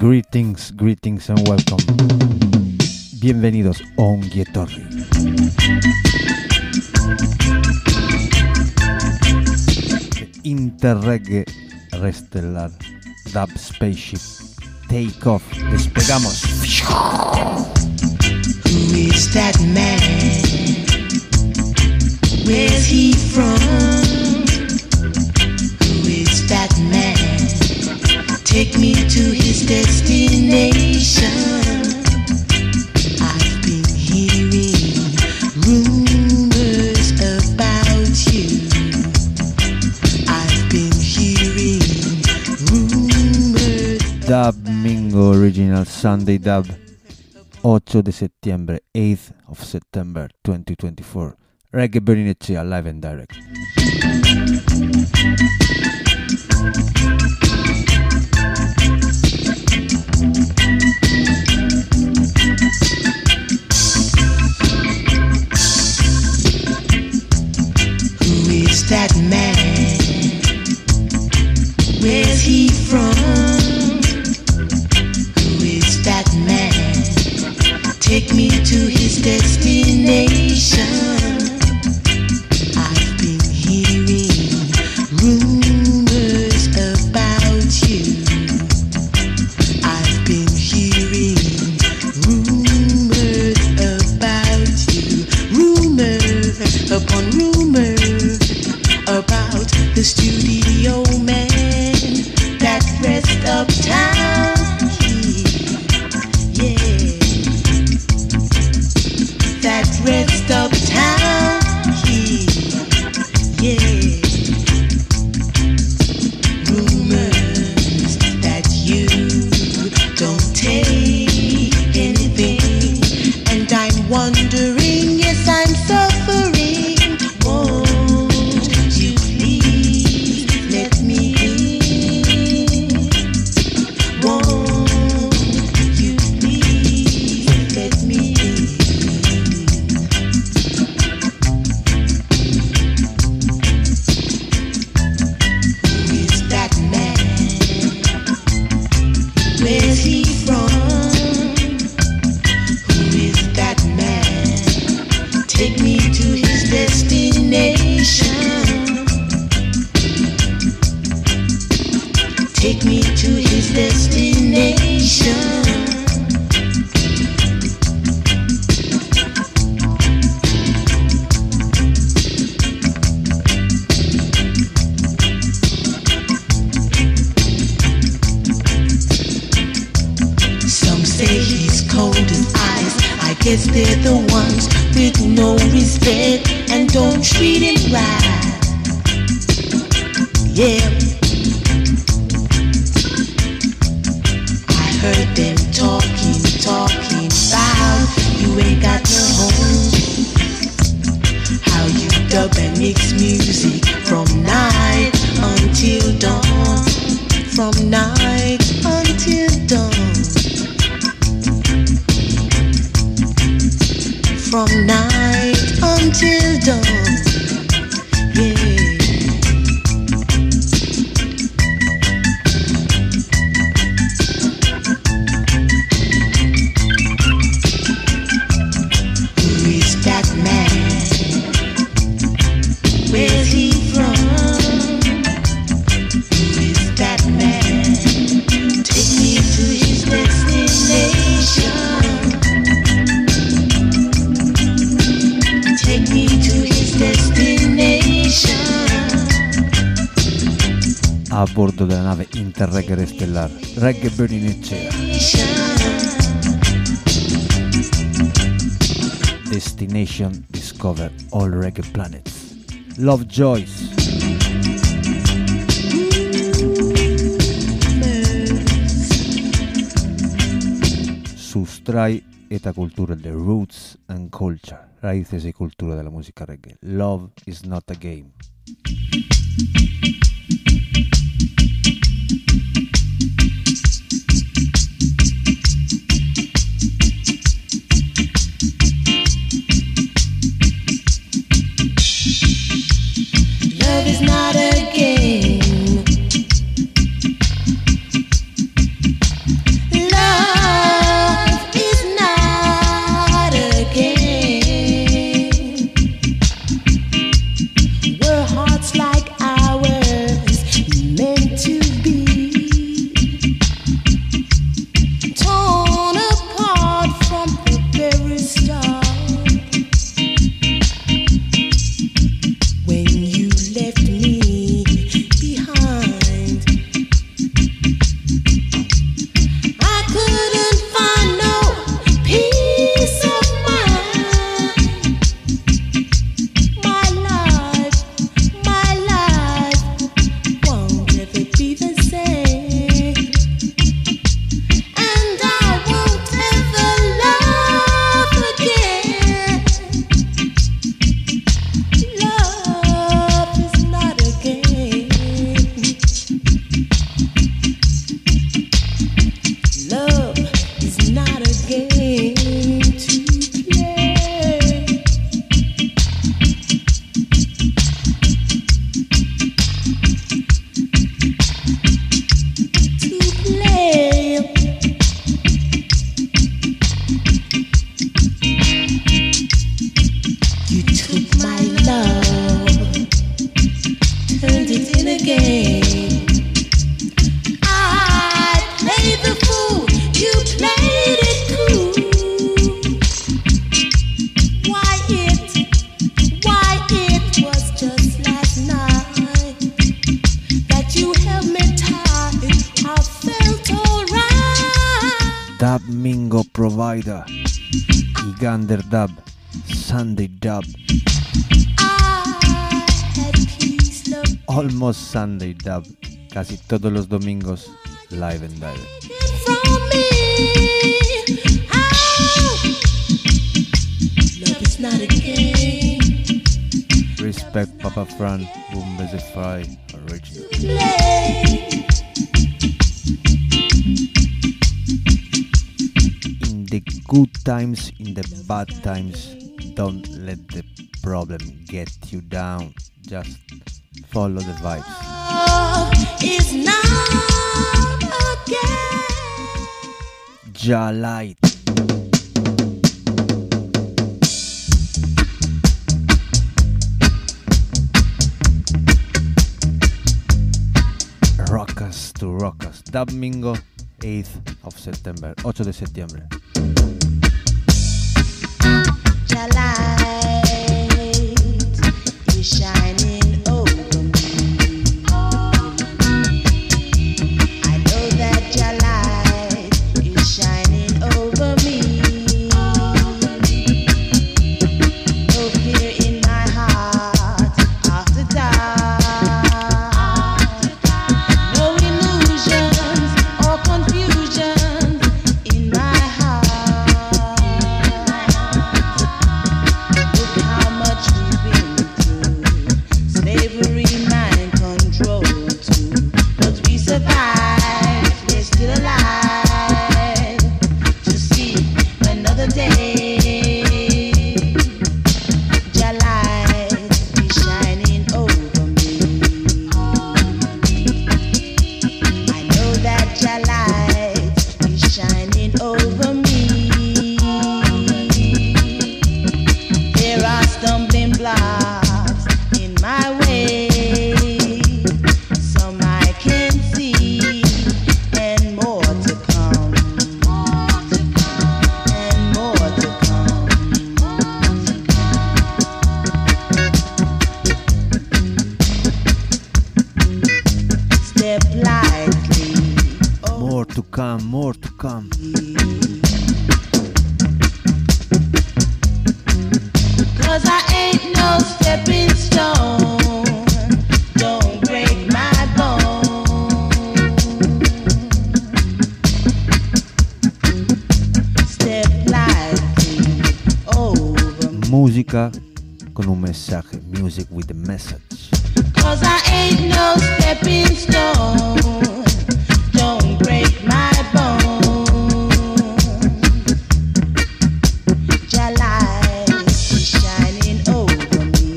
Greetings, greetings and welcome. Bienvenidos ongi etorri. Interreggae Restellar Dub Spaceship Take Off. Despegamos. Who is that man? Where's he from? Who is that man? Take me to his destination. I've been hearing rumors about you. I've been hearing rumors. Dub Mingo Original Sunday Dub 8 de settembre, 8th of September 2024. Reggae Berninecea live and direct. Who is that man? Where's he from? Who is that man? Take me to his destination. I've been hearing rumors about you. I've been hearing rumors about you. Rumor upon rumor about the studio man that rests uptown here. Yeah, that rests uptown here. Yeah, rumors that you don't take anything, and I'm wondering, yes, I'm suffering. Won't you please let me in? Won't you please let me in? Who is that man? Where's he from? Who is that man? Take me to his destination. Take me to his destination. Some say he's cold as ice. I guess they're the ones with no respect and don't treat him right. Yeah, I heard them talking about you ain't got no home. How you dub and mix music from night until dawn. From night until dawn. From night until dawn. Yeah. Who is that man? Where's he from? Who is that man? Take me to his destination. Take me to his destination. A bordo della nave Interreggae Restellar Reggae Berninecea. Destination Discover All Reggae Planets. Love Joyce. Sustrai eta cultura de roots and culture. Raíces y cultura de la música reggae. Love is not a game. Love is not a game. Provider y Gander Dub, Sunday Dub. Almost Sunday Dub, casi todos los domingos, live and direct. Respect Papa Fran, Boom-Bezefy, original. In the good times, in the bad times, don't let the problem get you down. Just follow the vibes. Is not again. Ja Light. Rockers to Rockers. Domingo 8th of September. 8 de septiembre. Your light is shining over me. I know that your light is shining over me. No fear in my heart after dark. No illusions or confusion in my heart. Look how much we've been through. Slavery, mind control too. But we survived, we're still alive to see another day. Your light is shining over me. I know that your light is shining over me. There are stumbling blocks in my way. Some I can see, and more to come. And more to come. Step lightly. More to come, more to come. Cause I ain't no stepping stone. Don't break my bone. Step lightly over me. Música con un mensaje. Music with a message. Cause I ain't no stepping stone. Don't break my bone. Your light is shining over me.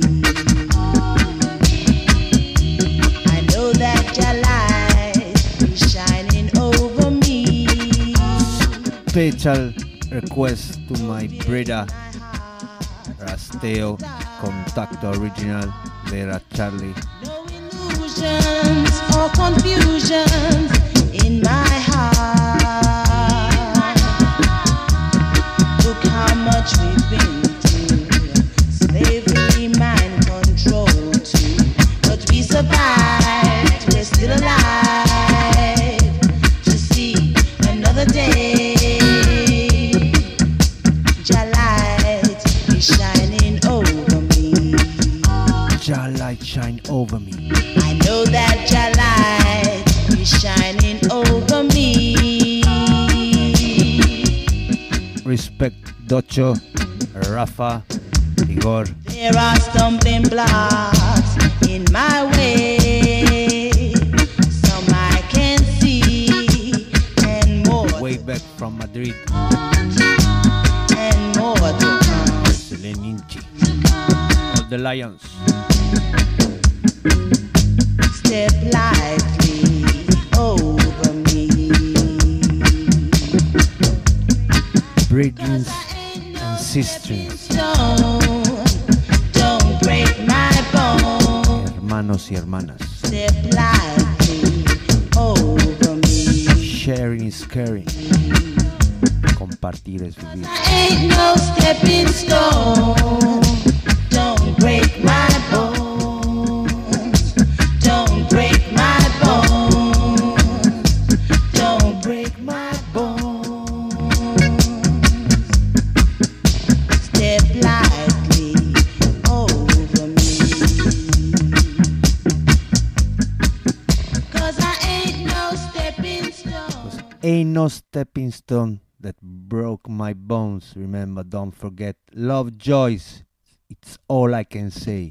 I know that your light is shining over me. Special request to my brother Rasteo, Contacto Original, Vera Charlie. No illusions or confusions in my heart. Look how much we've been through. Slavery, mind control too. But we survived, we're still alive to see another day. Your light is shining over me. Ja Light shine over me. I know that your light is shining over me. Respect Docho, Rafa, Igor. There are stumbling blocks in my way. Some I can see, and more, Way back from Madrid, and more to come. Seleninchi. All the Lions. Step lightly over me. Brethren and sisters, Don't break my bone. hermanos y hermanas. Step lightly over me. Sharing is caring. Compartir es vivir. Ain't no stepping stone. Don't break my bones. Don't break my bones. Don't break my bones. no stepping stone that broke my bones. Remember, don't forget, love joys. It's all I can say.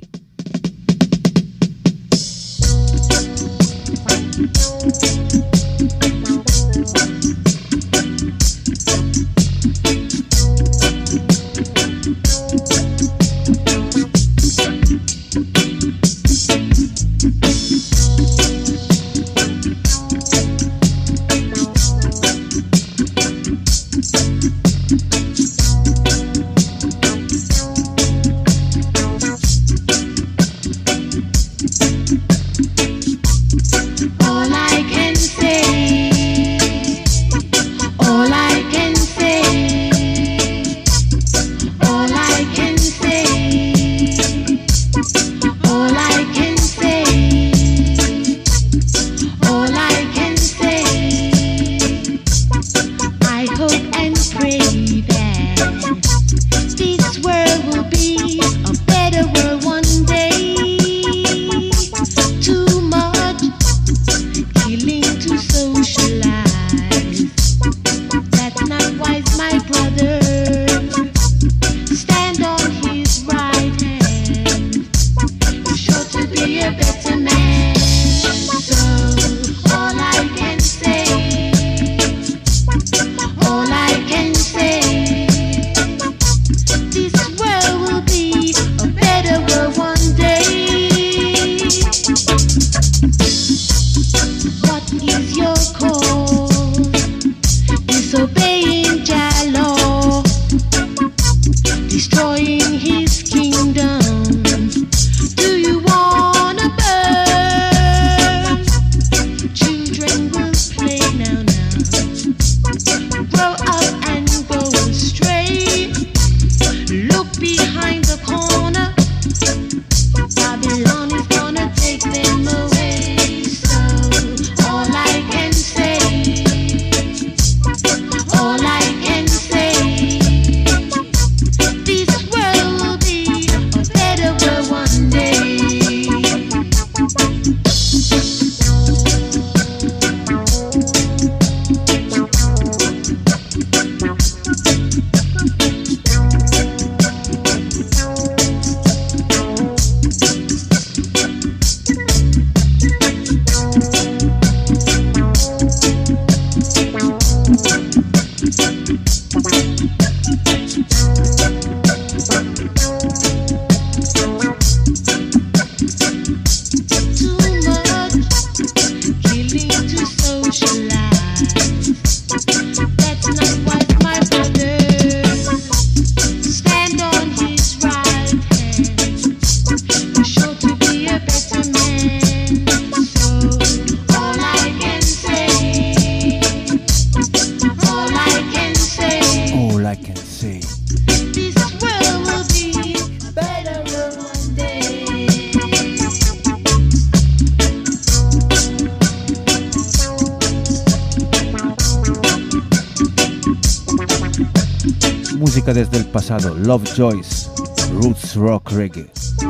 Desde el pasado, Love Joyce, Roots Rock Reggae.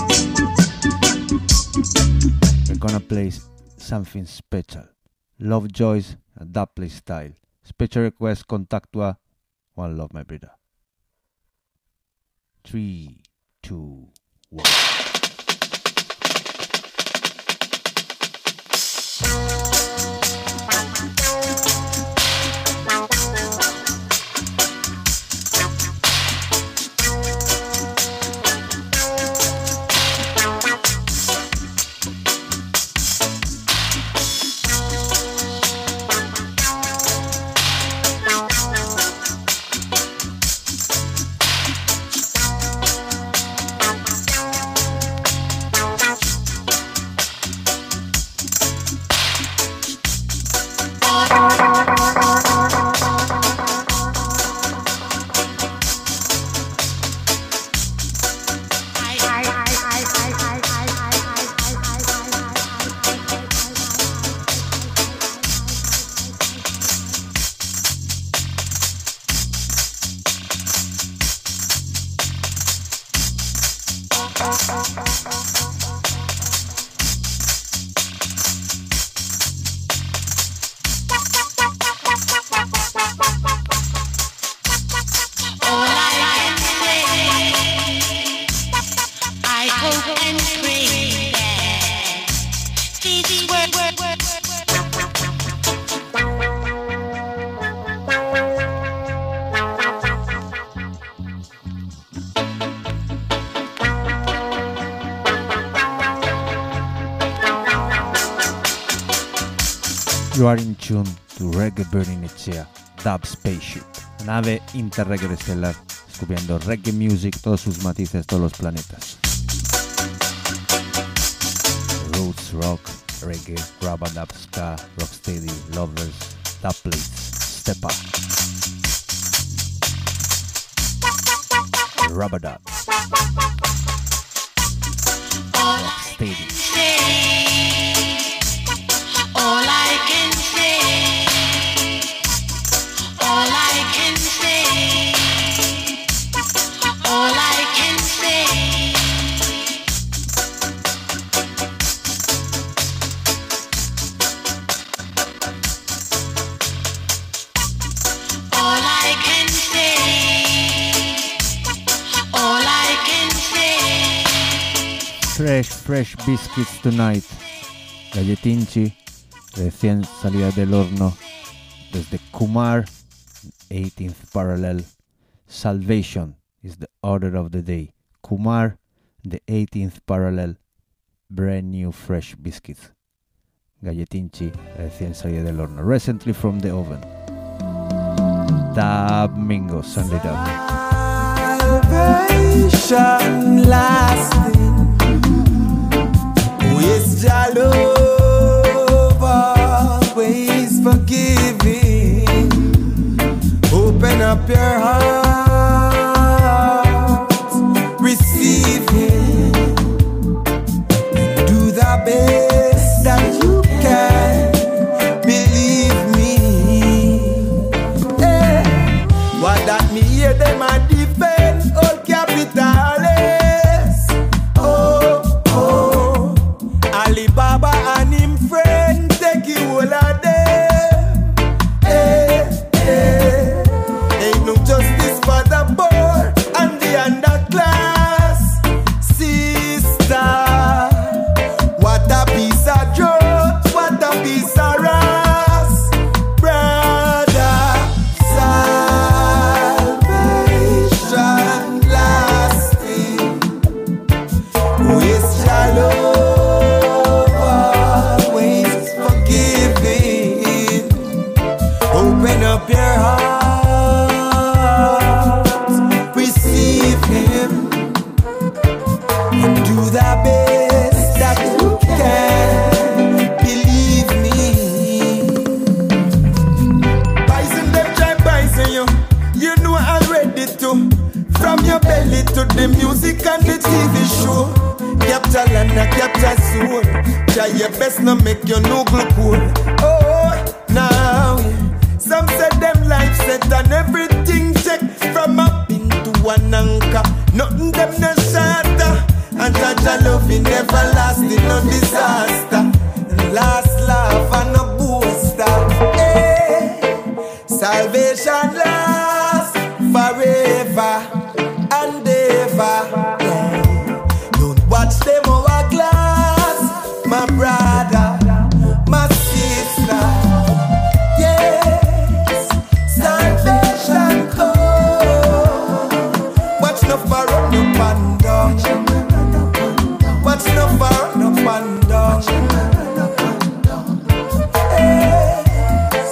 We're gonna play something special. Love Joyce, a dubplate style. Special request, contact One Love, my brother. 3, 2, 1. You are in tune to Reggae Burning Echea, Dub Spaceship, nave interreggae estelar, descubriendo reggae music, todos sus matices, todos los planetas. Roots, rock, reggae, rubber-dub, ska, rocksteady, lovers, dub plates, step up. Rubber-dub, rocksteady. All I can say, all I can say, all I can say. All I can say, all I can say. Fresh biscuits tonight. Galletinci, recién salida del horno, desde Kumar, 18th parallel. Salvation is the order of the day. Kumar, the 18th parallel, brand new fresh biscuits. Galletinci, recién salida del horno, recently from the oven. Dub Mingo, Sunday Dub. Salvation lasting, with your love always forgiving. Open up your heart, receive Him, do the best that you can. Believe me, hey. What that me hear them a defend all capitalists. Oh, Alibaba and him friend take you all of them. Hey, hey. Ain't no justice for the poor and the underclass. Sister, what a piece of joke, what a piece of ras. Brother, salvation lasting. With your love always forgiving. Open up your heart, receive Him, and do the best that you can. Believe me. Bison them try bison you. You know already too. From your belly to the music and the TV show. Capture land and capture soul. Try your best to make your no glow cool. Oh, now some said them life set and everything check. From up into an anchor, nothing them no shatter. And Jaja loving everlasting, no disaster. And last laugh and no booster. Hey, salvation lasts forever and ever. Don't watch them hourglass, my brother, my sister. Yes, salvation come. Watch no far up no panda. Watch no far up no panda. Yes,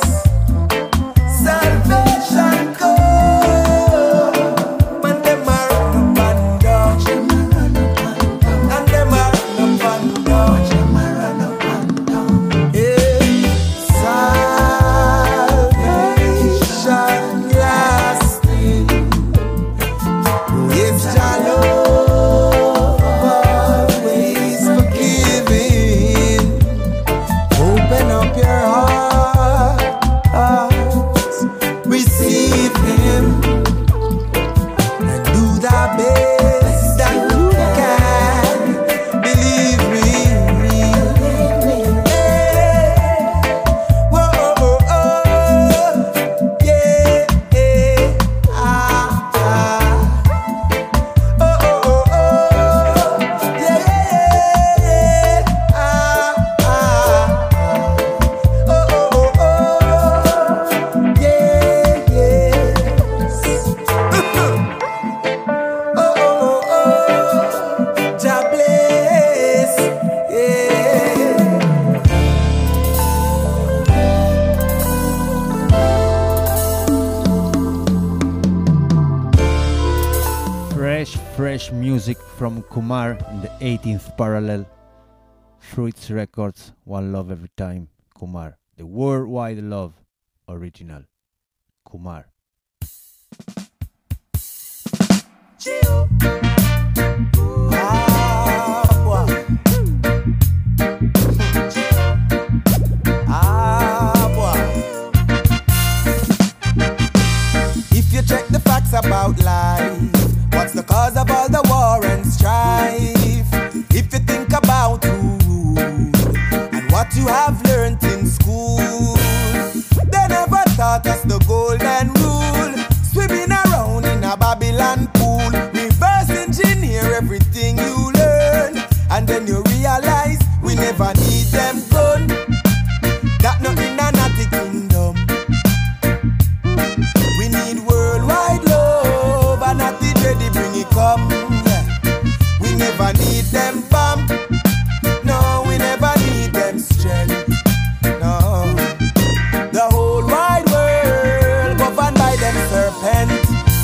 salvation come. When them are up no panda. Fresh music from Kumar in the 18th parallel. Fruits Records, One Love Every Time. Kumar, the Worldwide Love original. Kumar. If you check the facts about life, what's the cause of all the war and strife? If you think about who and what you have learned in school, they never taught us the golden rule. Swimming around in a Babylon pool, reverse engineer everything you learn, and then you realize we never need them gun. That nothing a naughty kingdom. We need worldwide love, and not the ready bring it come. Yeah. We never need them bomb. No, we never need them strength. No, the whole wide world governed by them serpent.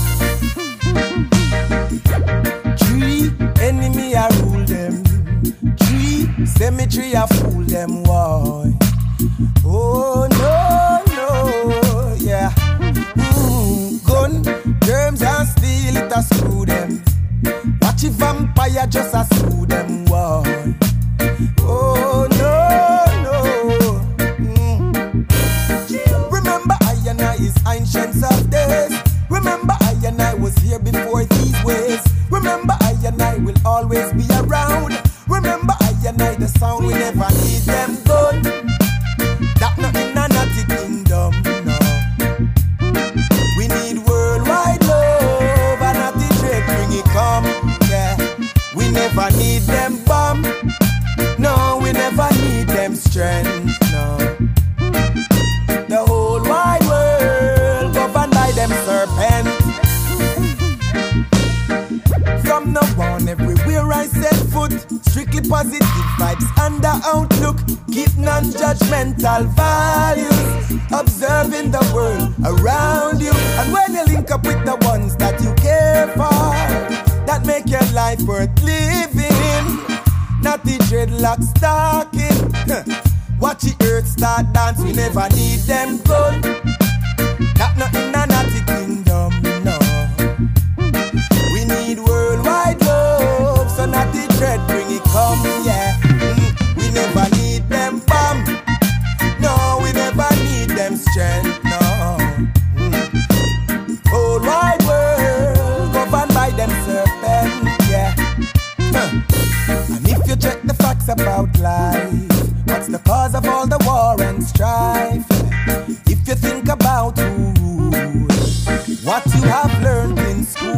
Three enemy I rule them. Three cemetery I fool them. Why? Oh no, yeah. Gun, germs and steel, it a screw them. Watch a vampire just a screw them. Why? Oh no. Remember I and I is ancients of days. Remember I and I was here before these ways. Remember I and I will always be around. Remember I and I the sound, we never need them gun. That not in a naughty kingdom, no. We need worldwide love, and not the trade bring it come, yeah. We never need them bomb, no, we never need them strength, no. The whole wide world governed by them serpent. From now on, everywhere I set foot, strictly positive vibes and the outlook. Keep non-judgmental values, observing the world around you. And when you link up with the ones that you care for, that make your life worth living. Not the dreadlocks talking. Watch the earth start dance, we never need them gun. That nothing a naughty kingdom, no. We need worldwide love, so not the dread bring it come, yeah. We never need them bomb, no, we never need them strength, no. Whole wide world governed by them serpent, yeah. And if you check the facts about life, what's the cause of all the war and strife? If you think about who, what you have learned in school,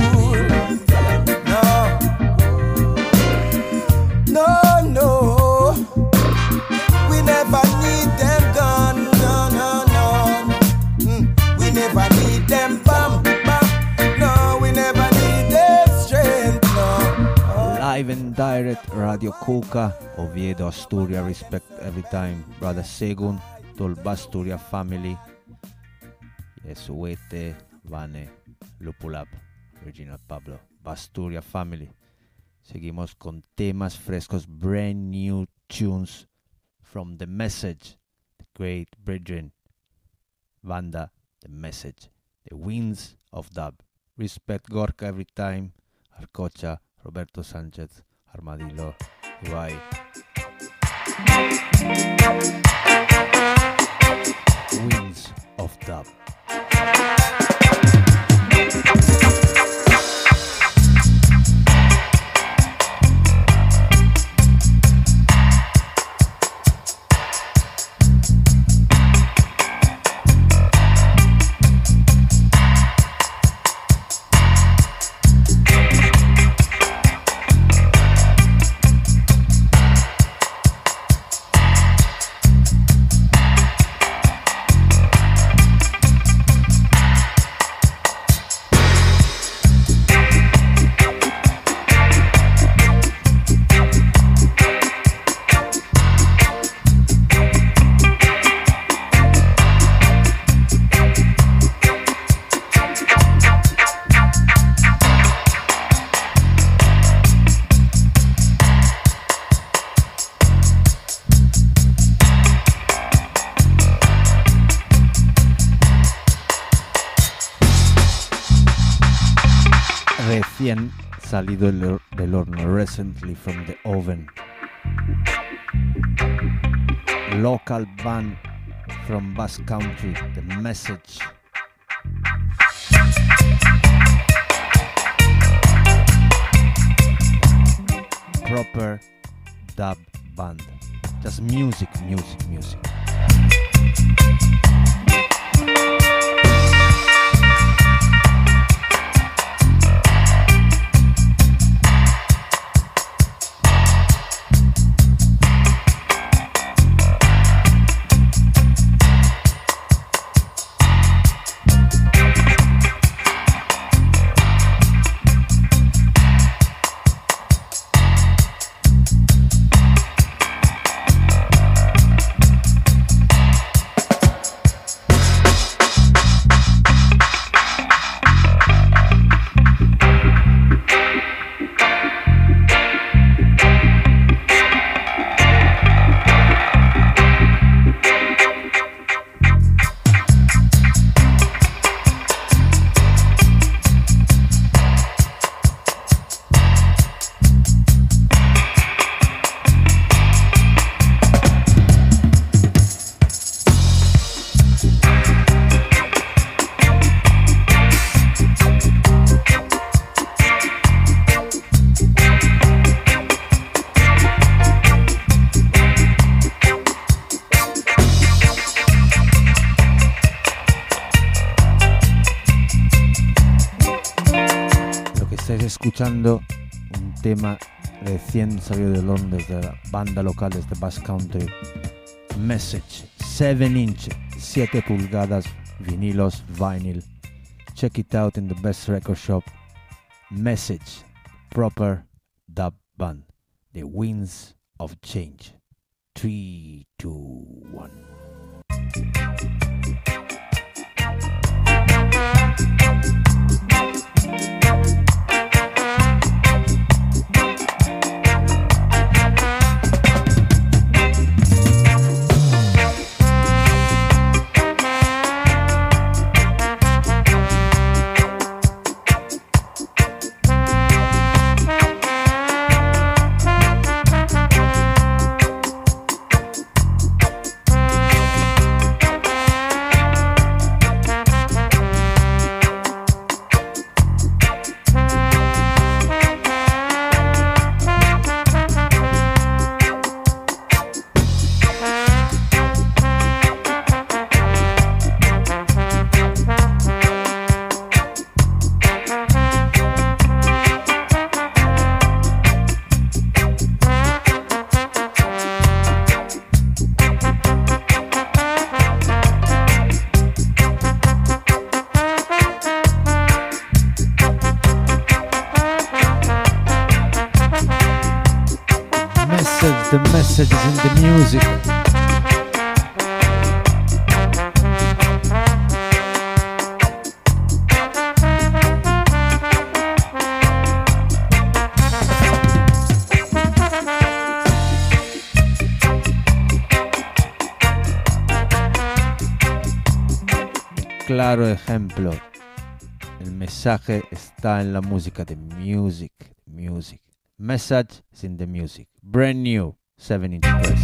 no, we never need them gun, no. We never need them bomb, no, we never need them strength, no. Live and direct, Radio Kuka, Oviedo, Asturia, respect every time. Brother Segun, to Basturia family. Yes, Wete, Vane, Lupulab, Original Pablo, Basturia family. Seguimos con temas frescos, brand new tunes from The Message, the great brethren, Banda, The Message, The Winds of Dub. Respect Gorka every time, Arcocha, Roberto Sanchez, Armadillo, Ibai. Winds of Dub. recién salido del horno, recently from the oven. Local band from Basque Country, The Message. Proper dub band. Just music, music, music. Escuchando un tema recién salido de Londres de la banda local de Basque Country, Message, 7-inch, 7 pulgadas, vinilos, vinyl. Check it out in the best record shop. Message, proper dub band, The Winds of Change. 3, 2, 1. The message is in the music. Claro ejemplo. El mensaje está en la música. The music, music. Message is in the music. Brand new 7-inch press.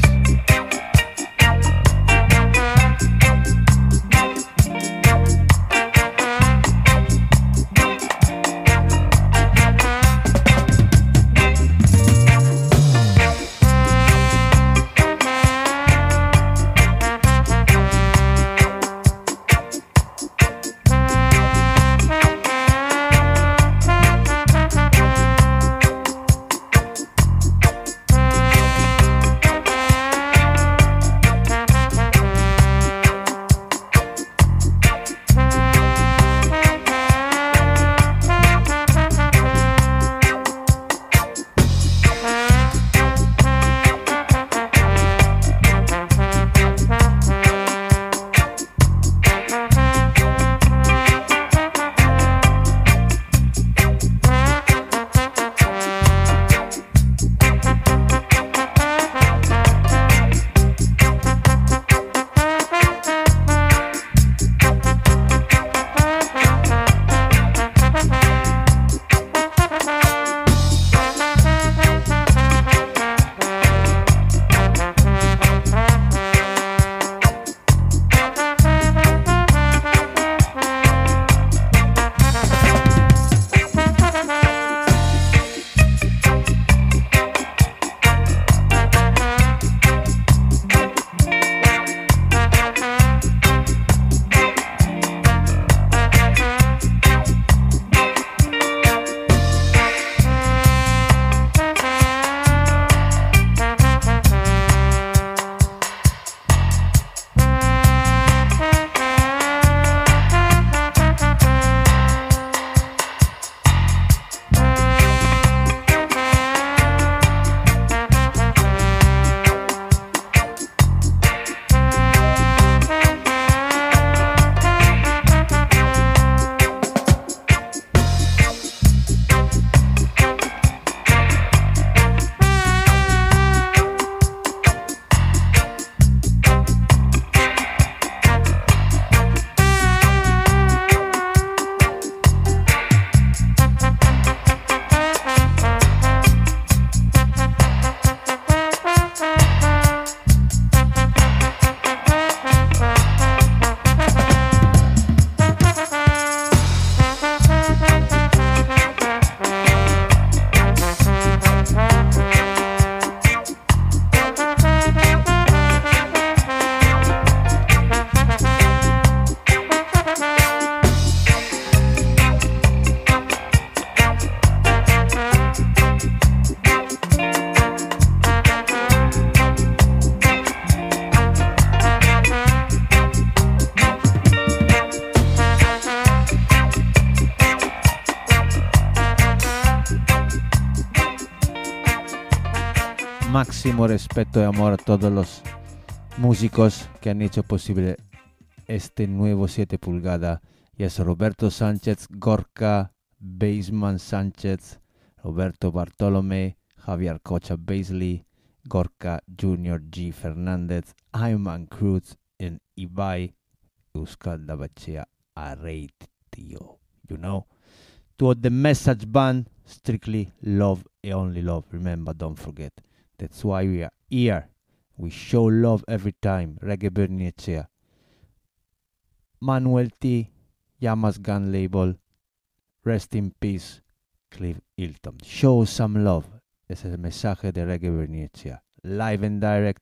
máximo respeto y amor a todos los músicos que han hecho posible este nuevo 7 pulgadas. Y es Roberto Sánchez, Gorka, Bassman Sánchez, Roberto Bartolomé, Javier Cocha Baisley, Gorka Junior G Fernández, Ayman Cruz and Ibai Euskal Dabachea Arreitio. You know, to the Message Band, strictly love and only love. Remember, don't forget. That's why we are here. We show love every time. Reggae Bernicea. Manuel T, Yamas Gun Label. Rest in peace, Cliff Hilton. Show some love. Ese es el mensaje de Reggae Bernicea. Live and direct,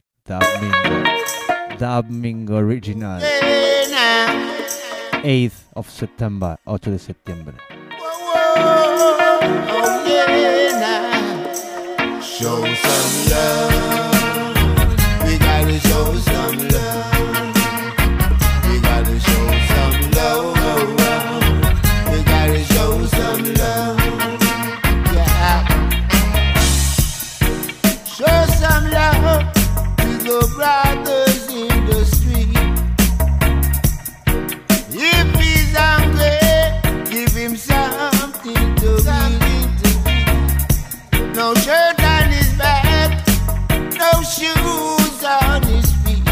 Dub Mingo Original. 8th of September, 8 de septiembre. Oh yeah, now show some love. We gotta show some love. We gotta show some love. We gotta show some love. Yeah. Show some love to the brothers in the street. If he's hungry, give him something to eat. No shirt on his back, no shoes on his feet.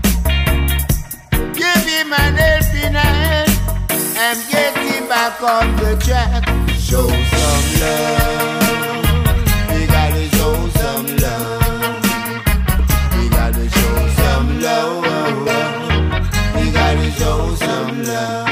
Give him an helping hand and get him back on the track. Show some love. We gotta show some love. We gotta show some love. We gotta show some love.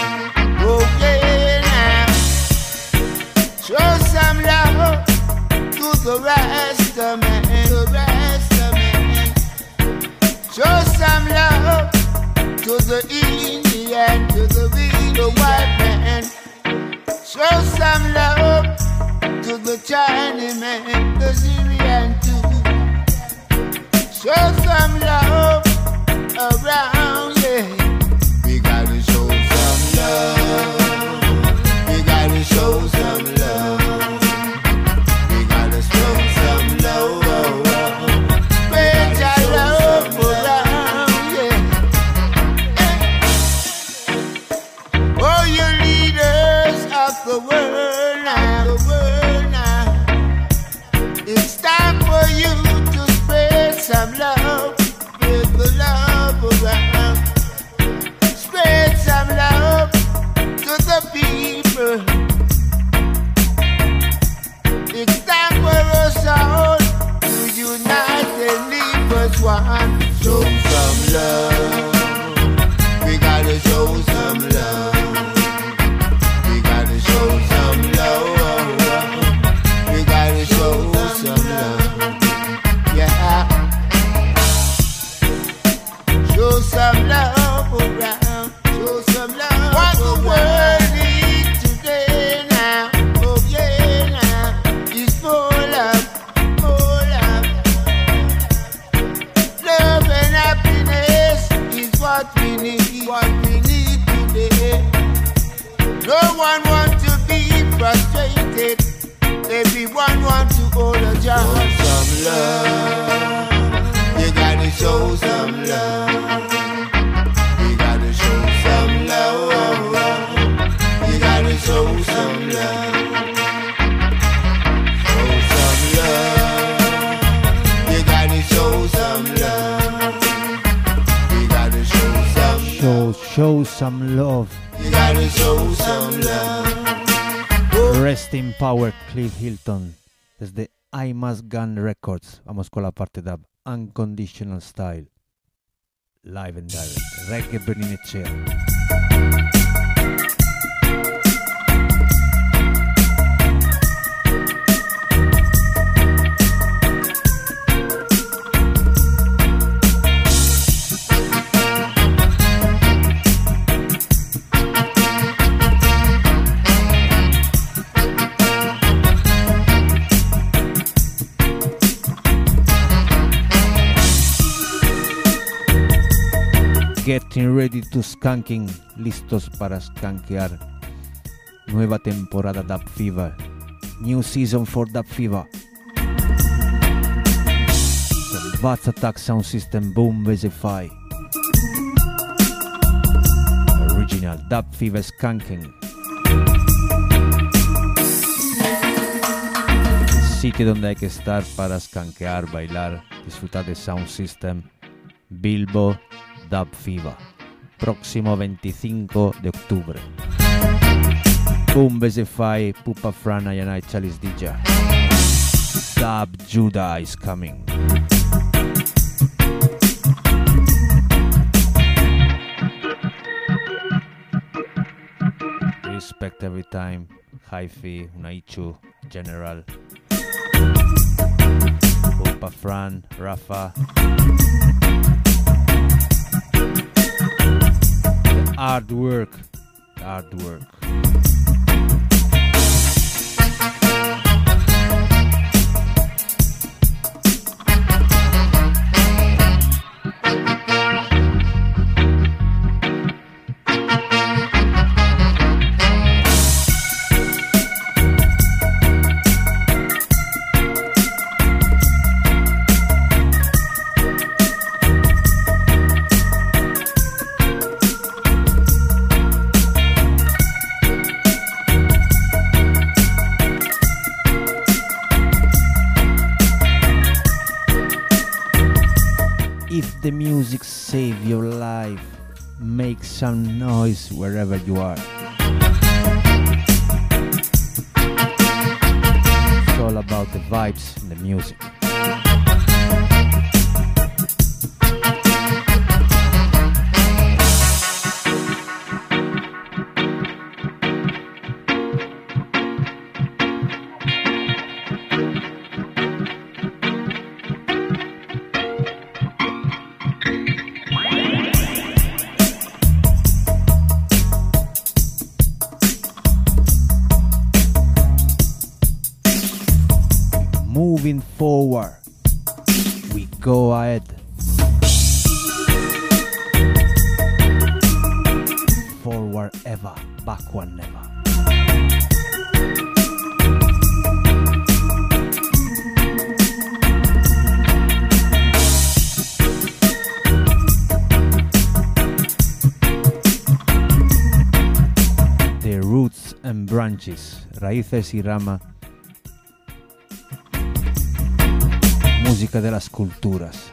Okay now, show some love to the rest of men. The rest of men. Show some love to the Indian, to the white man. Show some love to the Chinaman, the Syrian too. Show some love around, yeah. We gotta show some love. We gotta show some love. We gotta show some love. Spread your love around, yeah. Oh, you leaders of the world now, it's time for you to spread some love. Spread the love around. Spread some love to the people. It's time for us all to unite and live as one. Show some love. We gotta show some love. We gotta show some love. We gotta show some love. Yeah. Show some love around. Show some love. What the world needs today now. Oh yeah now. It's more love. More love. Love and happiness is what we need. What we need today. No one wants to be frustrated. Everyone wants to hold a job. Show some love. You gotta show some love. You gotta show some love. You gotta show some love. Show some love. You gotta show some love. You gotta show some love. Show some love. You gotta show some love. Rest in power, Cliff Hilton. Desde I Must Gun Records. Vamos con la parte de Unconditional Style. Live and direct. Reggae Bernicea. Getting ready to skanking, listos para skankear. Nueva temporada Dub Fever. New season for Dub Fever. Vats Attack Sound System Boom Visify. Original Dub Fever Skanking. El sitio donde hay que estar para skankear, bailar, disfrutar de Sound System. Bilbo Dub Fever. Próximo 25 de octubre. Boom Visify, Pupa Frana and I Chalice DJ. Dub Judah is coming. Respect every time. Hi-Fi, Unaichu, General, Pupa Fran, Rafa. The hard work. If the music save your life, make some noise wherever you are. It's all about the vibes and the music. Moving forward, we go ahead. Forward ever, backward never. The roots and branches, raíces y rama. Música de las culturas.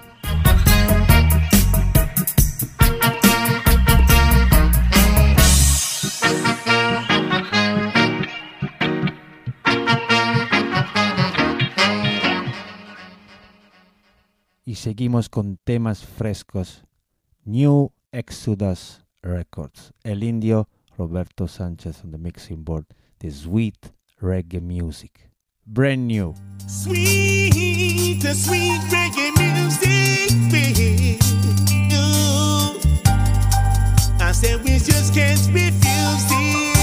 Y seguimos con temas frescos. New Exodus Records. El indio Roberto Sánchez on the mixing board. The sweet reggae music. Brand new. Sweet reggae music, baby. Ooh. I said we just can't refuse it.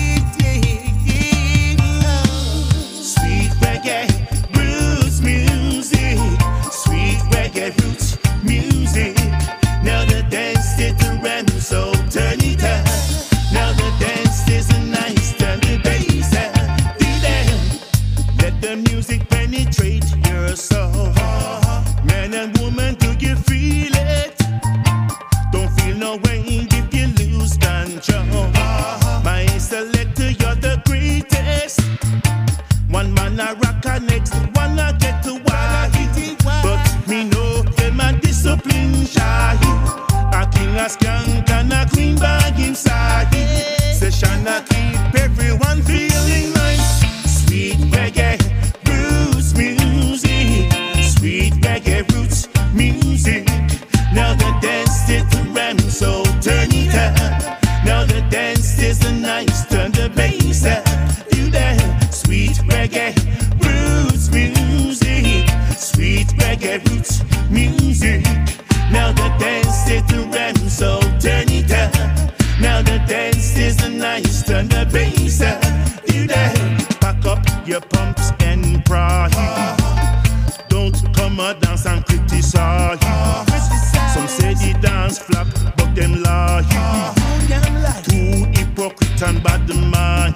Sweet reggae roots music. Sweet reggae roots music. Now the dance is the random, so turn it up. Now the dance is a nice, turn the bass up. Let the music penetrate your soul. Man and woman, do you feel it? Don't feel no way if you lose control. My selector, you're the greatest. One man a rock and next one a get to wild. But me know them a discipline shy. A king a skunk and a queen by inside. Session a keep everyone feeling nice. Sweet reggae roots music. Sweet reggae roots music. Now the dance is the ram, so turn it up. Now the dance is the nice, turn the bass up. Do that. Sweet reggae roots music. Sweet reggae roots music. Now the dance is the ram, so turn it up. Now the dance is the nice, turn the bass up. Do that. Pack up your pumps and pride. Don't come a dance and criticize. Some say the dance flop, but them lie. Too hypocrite and bad mind.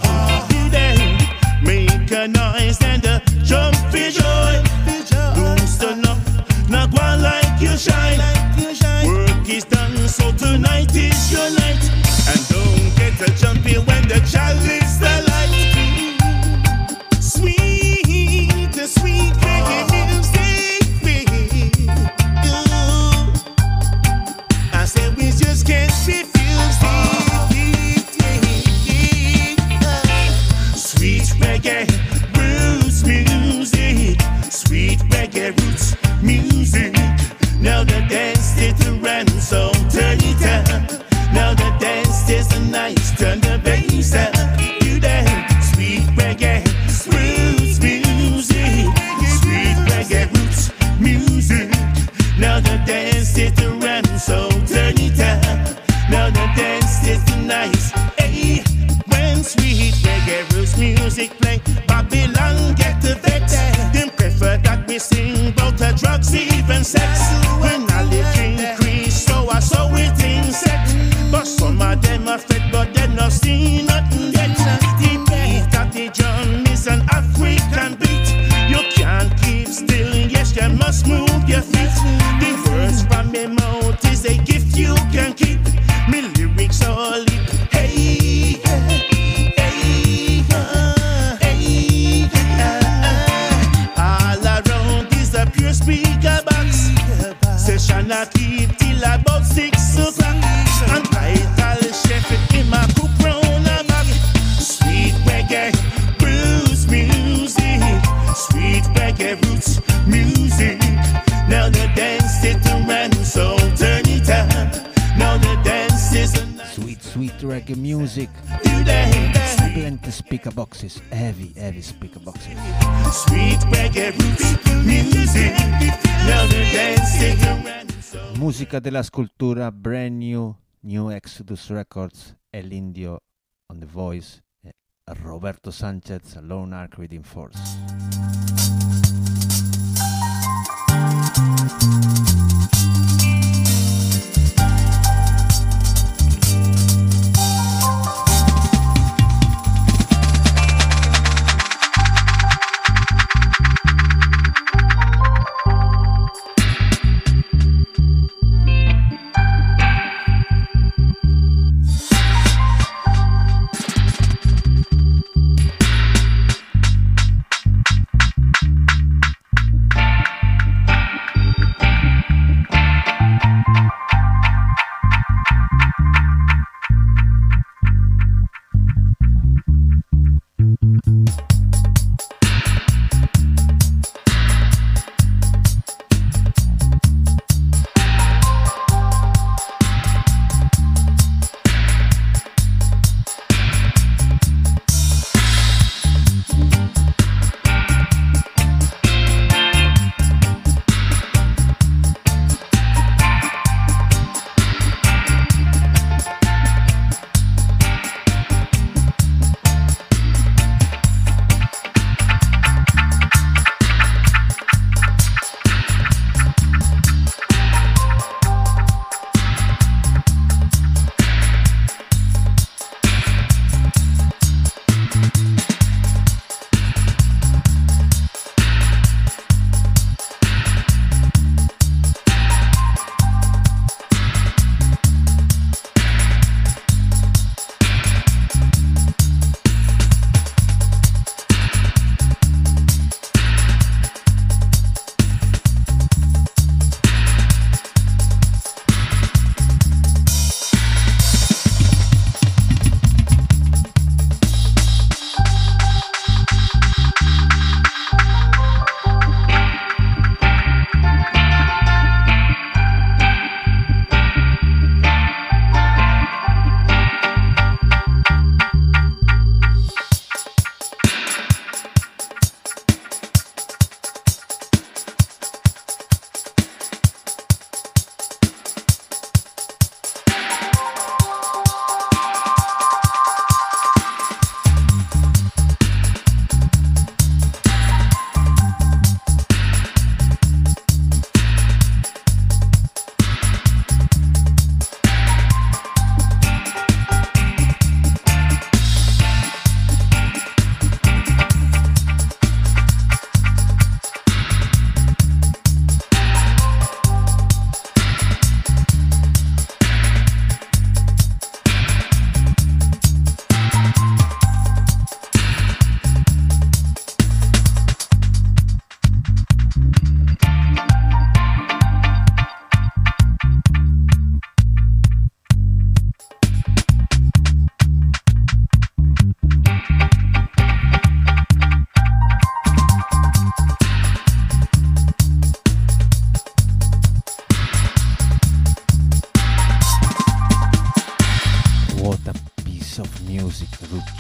Make a noise and jump for joy. Don't stand up, not one to shine. Work is done, so tonight is your night. And don't get a jumpy when the child is the light. Sweet, the sweet reggae music. I said we just can't refuse it. Sweet reggae roots music. Sweet reggae roots music. Now the dance is the run, so turn it up. Now the dance is the nice, turn the bass up. You dance, sweet reggae roots music. Sweet reggae roots music. Now the dance is the run, so turn it up. Now the dance is the nice. Hey, when sweet reggae roots music play, Babylon get the vex. Them prefer that we sing about the drugs, even sex. When knowledge increase, so I saw it insect. But some of them are fed, but they not seen nothing yet. The beat that the drum is an African beat. You can't keep still, yes, you must move your feet. The words from my mouth is a gift you can keep. Me lyrics all leap. Hey, hey, all around is a pure speaker box. Session I keep till about 6 o'clock. And title chef it in my cook round a back. Sweet reggae blues music. Sweet reggae roots music. Now the dance is to run, so turn it up. Now the dance is a Sweet, sweet reggae music. Plenty speaker boxes, heavy speaker boxes. Sweet reggae roots music. Now the dance is to run, so Musica della scultura, brand new, New Exodus Records, El Indio on the voice, Roberto Sanchez, Lone Ark Reading Force.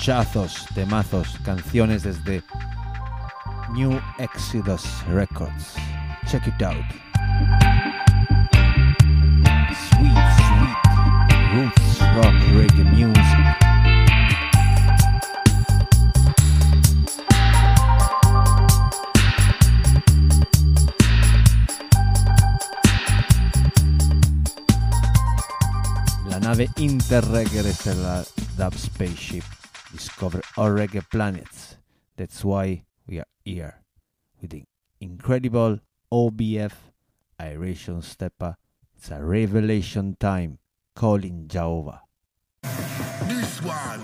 Pinchazos, temazos, canciones desde New Exodus Records. Check it out. Sweet, sweet roots rock reggae music. La nave interreggae Dub Spaceship discover our reggae planets. That's why we are here with the incredible OBF Iration Steppa. It's a revelation time calling Jehovah. This one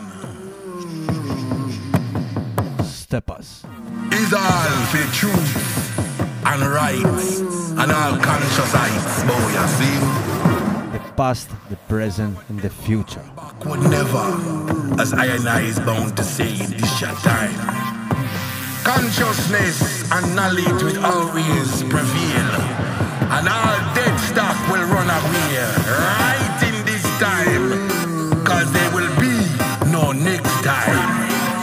Steppas is all for truth and rights and all conscious heights, boy, you see? the past, the present, and the future. Backward never, as I and I is bound to say in this short time. Consciousness and knowledge will always prevail, and all dead stock will run away right in this time, cause there will be no next time.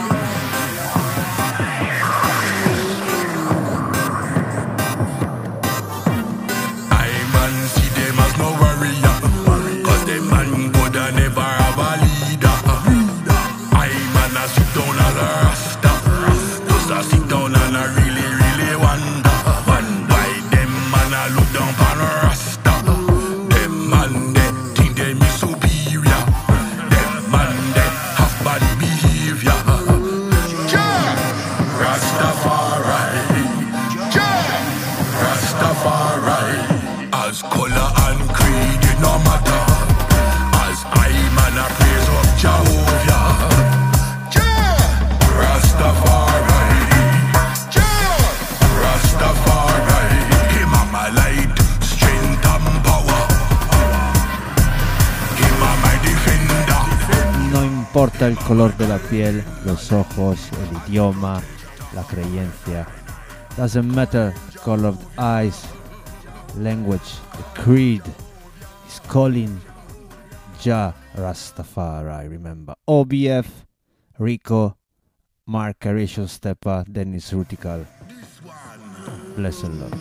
No importa el color de la piel, los ojos, el idioma, la creencia. Doesn't matter the color of the eyes, language, the creed. He's calling Jah Rastafari. Remember, OBF, Rico, Mark Iration Steppa, Dennis Rutical. Bless the Lord.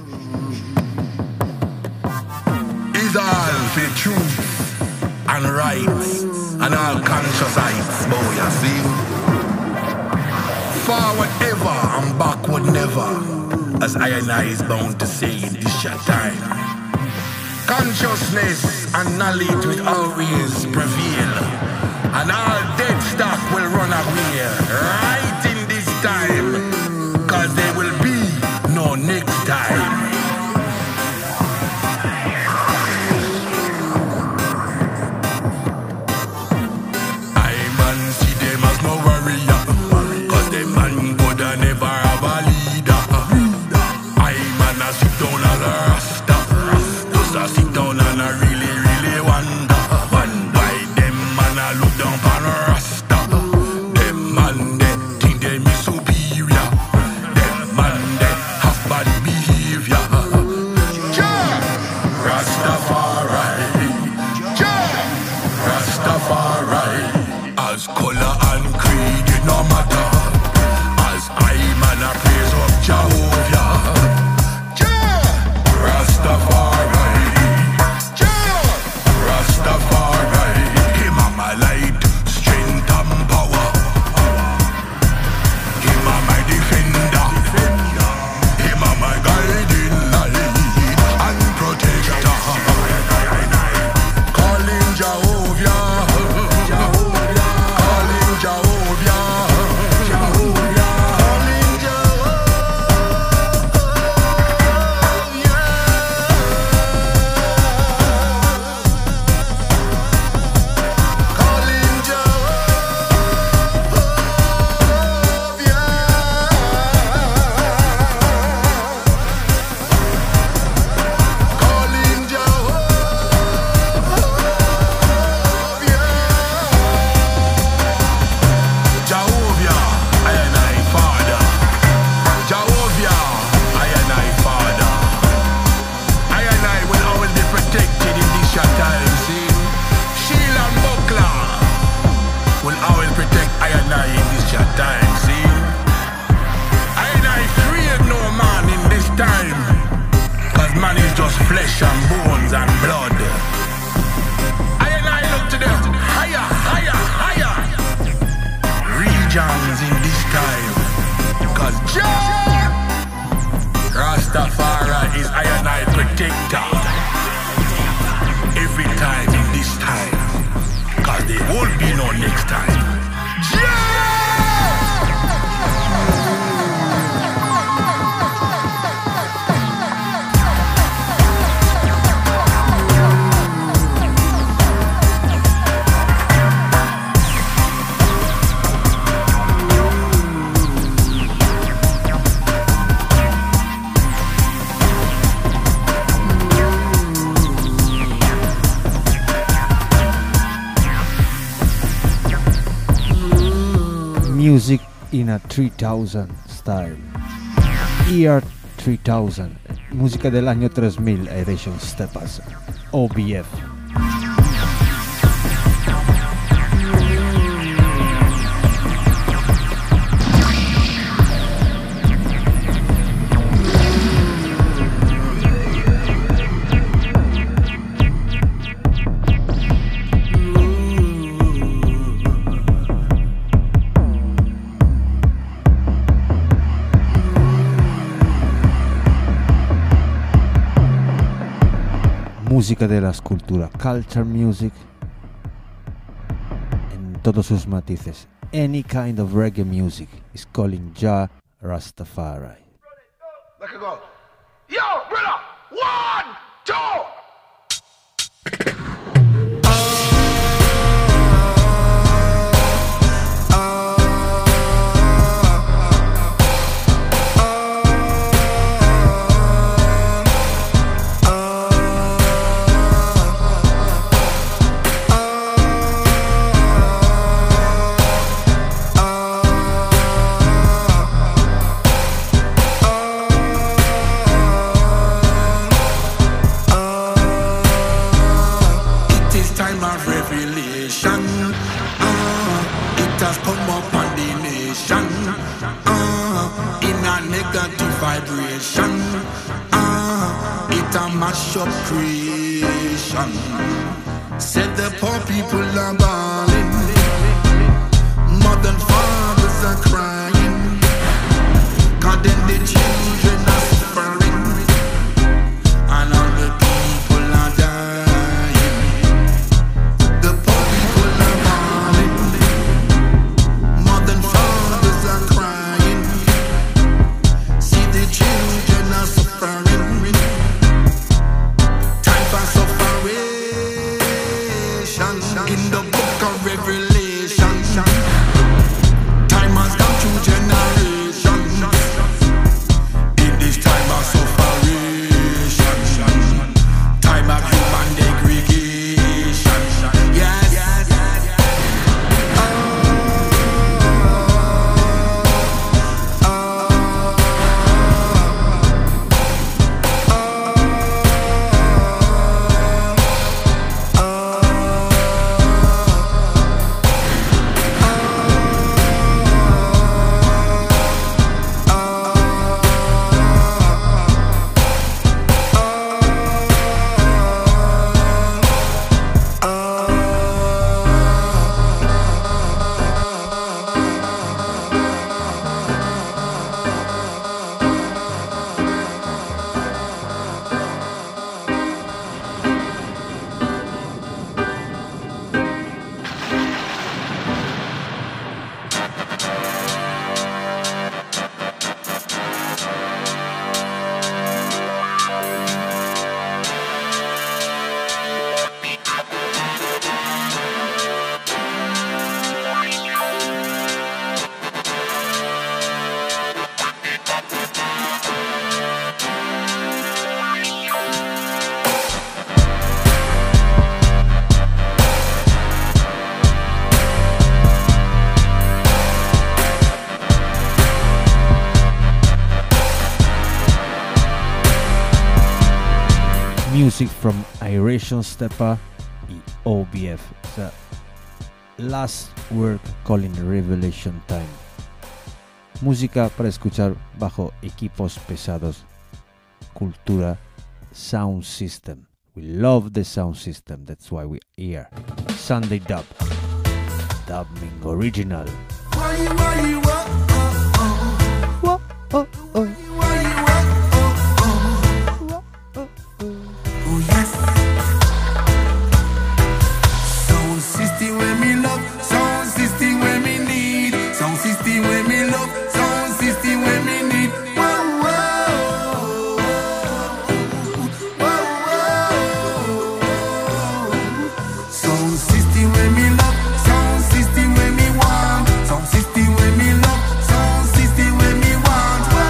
Is all for truth and rights and all conscious heights, boy, you see? Forward ever and backward never, as I and I is bound to say in this short time. Consciousness and knowledge will always prevail, and all dead stock will run away right in this time, cause there will be no next time. Look down on a rasta. Them man, they flesh and bones and blood. I and I look to them higher, higher, higher regions in this time. Cause Jah Rastafari is I and I protector. Every time in this time. Cause there won't be no next time. Jah! Music in a 3000 style. Year 3000. Música del año 3000. Aeration Steppers. OBF. Música de la escultura, culture music en todos sus matices. Any kind of reggae music is calling Jah Rastafari. Let it go. Yo, brother! 1, 2! Vibration, it a mash up creation. Said the poor people are bawling, mother and fathers are crying, 'cause then the children are suffering, and all the people are dying. The poor people are bawling, mother and fathers are crying. The children are suffering. Time for sufferation. In the book of Revelation, time has come to generations. In this time of sufferation, time of human degradation. Yes. Music from Aeration Stepper y OBF. O sea, Last Word Calling Revelation Time. Música para escuchar bajo equipos pesados. Cultura sound system. We love the sound system, that's why we're here. Sunday Dub. Dub meaning original. Oh yes. Sound system where me love, sound system where me need, sound system where me love, sound system where me need. Whoa, whoa, whoa, whoa. Sound system where me love, sound system where me want, sound system where me love, sound system where me want. Whoa,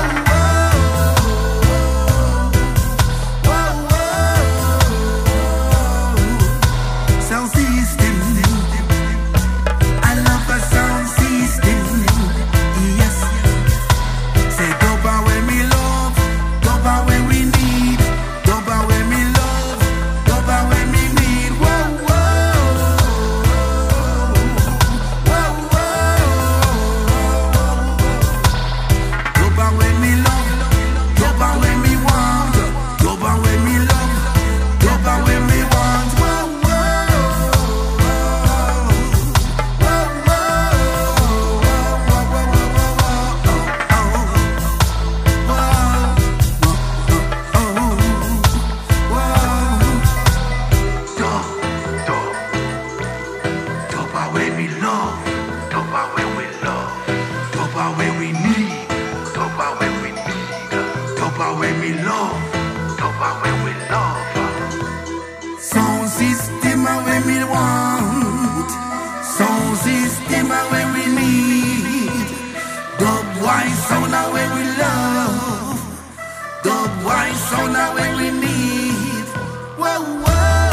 sound system, I love a sound system. Yes, say dubba where me love, dubba where we need, dubba where me love, dubba where me need. Whoa, whoa, whoa, whoa. Dubba where me love, dubba where me want, dubba where me love, dubba where me want. Whoa, dubba where we love, dubba where we love, dubba where we need, dubba where we need, dubba where we love, dubba where we love. Sound system where we want, sound system where we need, dub wise sound where we love, dub wise sound where we need. Whoa, whoa.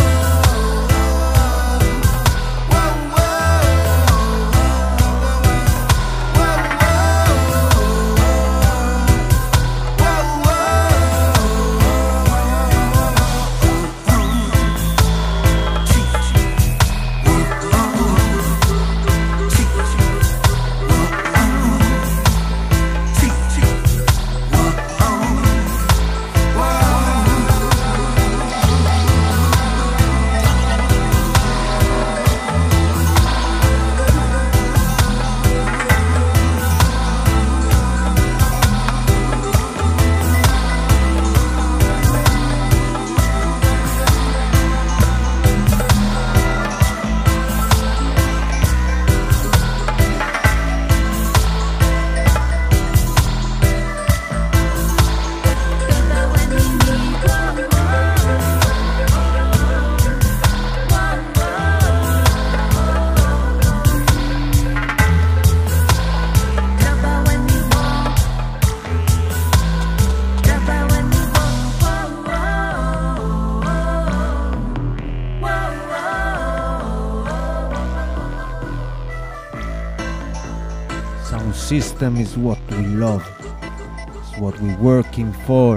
Sound system is what we love. It's what we're working for.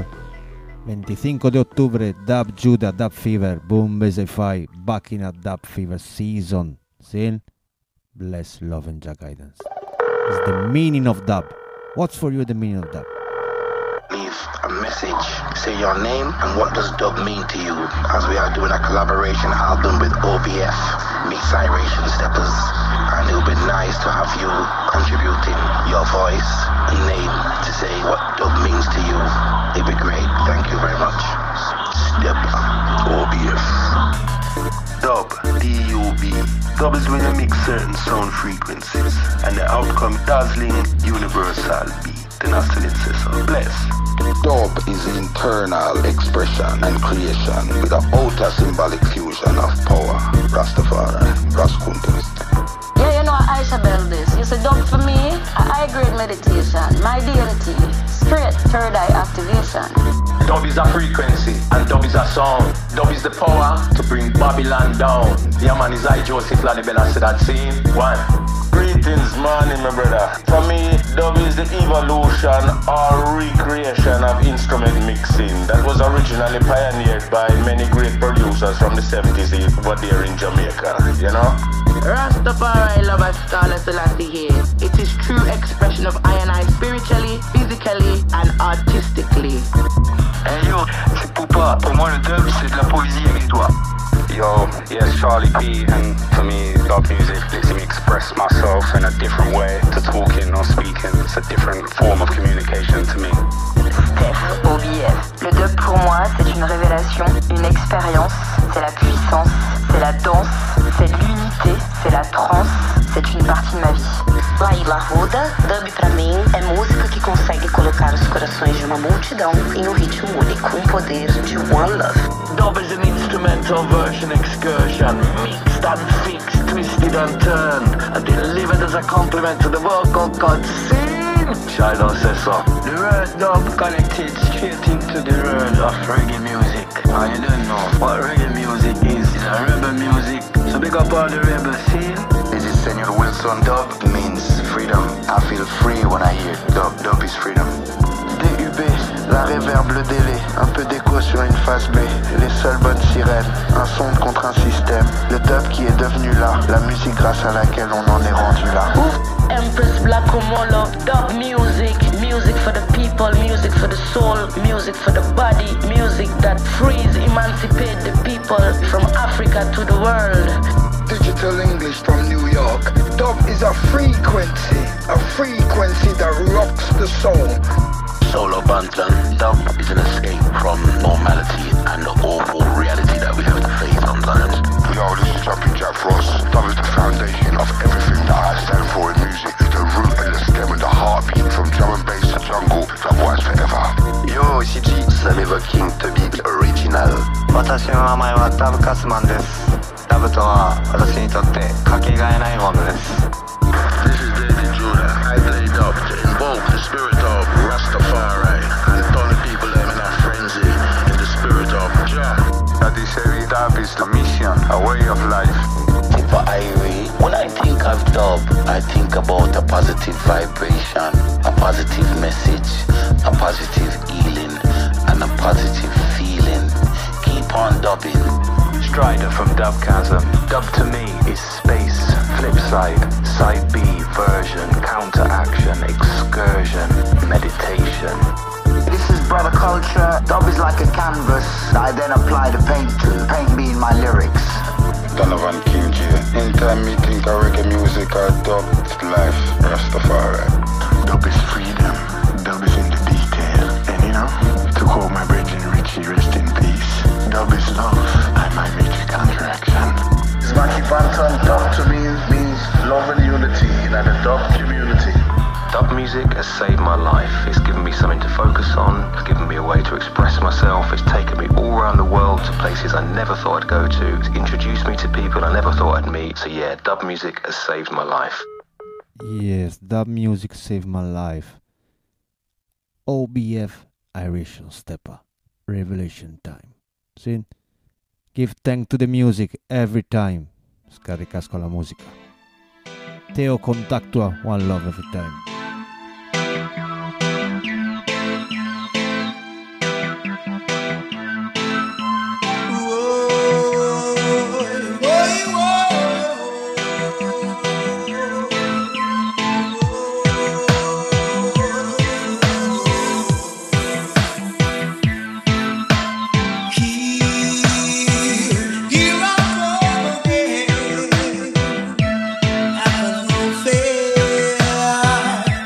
25 de octubre, Dub Judah, Dub Fever, Boom Bezify, back in a Dub Fever season. See? Bless, love and Jah guidance. It's the meaning of dub. What's for you the meaning of dub? Leave a message, say your name and what does dub mean to you, as we are doing a collaboration album with OVF, Mix Iration Steppers, and it would be nice to have you contributing your voice and name to say what dub means to you. It'd be great. Thank you very much. Step OVF. Dub, D-U-B. Dub is when you mix certain sound frequencies and the outcome dazzling universal beat. Then I still insist on bless. Dub is an internal expression and creation with an outer symbolic fusion of power. Rastafari, Raskuntus. Yeah, you know, I should build this. You see, dub for me, a high-grade meditation, my DMT, straight third eye activation. Dub is a frequency, and dub is a sound. Dub is the power to bring Babylon down. Yeah, man, is I Joseph Ladibella said that scene? One. Greetings, morning, my brother. For me, dub is the evolution or recreation of instrument mixing that was originally pioneered by many great producers from the 70s over there in Jamaica, you know? Rastafari love us, Scholar Selassie here. It is true expression of I and I spiritually, physically, and artistically. Hey yo, c'est Poupa, Pour moi, le dub, c'est de la poésie avec les doigts. Yo, yes, Charlie P, and for me, dub music lets me express myself in a different way to talking or speaking. It's a different form of communication to me. Steph, OBF. Le dub pour moi, c'est une révélation, une expérience, c'est la puissance, c'est la danse, c'est l'unité, c'est la transe, c'est une partie de ma vie. Laila Ruda, dub pra mim é música que consegue colocar os corações de uma multidão em um ritmo único, um poder de One Love. Dub is an instrumental version excursion, mixed and fixed, twisted and turned, and delivered as a compliment to the vocal cut scene. Shiloh says so. The word dub connected straight into the world of reggae music. And you don't know what reggae music is. It's a rebel music. So big up all the rebel scene. This is Senor Wilson. Dub means freedom. I feel free when I hear dub. Dub is freedom. DUB, la réverb, le délai, un peu d'écho sur une face B, les seules bonnes sirènes, un son contre un système, le dub qui est devenu là, la musique grâce à laquelle on en est rendu là. Empress Black Omolo, dub music, music for the people, music for the soul, music for the body, music that frees, emancipate the people from Africa to the world. Digital English from New York. Dub is a frequency that rocks the soul. Solo Bantan, dub is an escape from normality and the awful reality that we have to face sometimes. Yo, this is Jumping Jack Frost. Dub is the foundation of everything that I stand for in music. It's the root and the stem and the heartbeat from drum and bass to jungle. Dub wise forever. Yo, ici G, Samever King to be original. 私の名前はダブカスマンです。ダブとは私にとってかけがえないものです。 This is David Judah. I played dub to invoke the spirit of Rastafari and turn the people them in a frenzy in the spirit of Jah. That is every dub is the mission, a way of life. For Irie, when I think of dub, I think about a positive vibration, a positive message, a positive healing, and a positive feeling. Keep on dubbing. Strider from Dubchasm. Dub to me is space, flip side, side B, version, counteraction, excursion, meditation. This is brother culture. Dub is like a canvas I then apply the paint to. Paint being my lyrics. Donovan King J. Anytime me think of reggae music or dub, it's life, Rastafari. Dub is freedom. Dub is in the detail. And you know, to quote my brethren Richie, rest in peace. Dub is love, and my major counteraction. Smacky Bantam, dub to me means love and unity in the dub community. Dub music has saved my life. It's given me something to focus on. It's given me a way to express myself. It's taken me all around the world to places I never thought I'd go to. It's introduced me to people I never thought I'd meet. So yeah, dub music has saved my life. Yes, dub music saved my life. OBF Irish Stepper. Revelation time. See? Give thanks to the music every time. Scaricasco la musica. Teo Contactua, one love every time. Here I come again. I have no fear.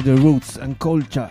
the roots and culture.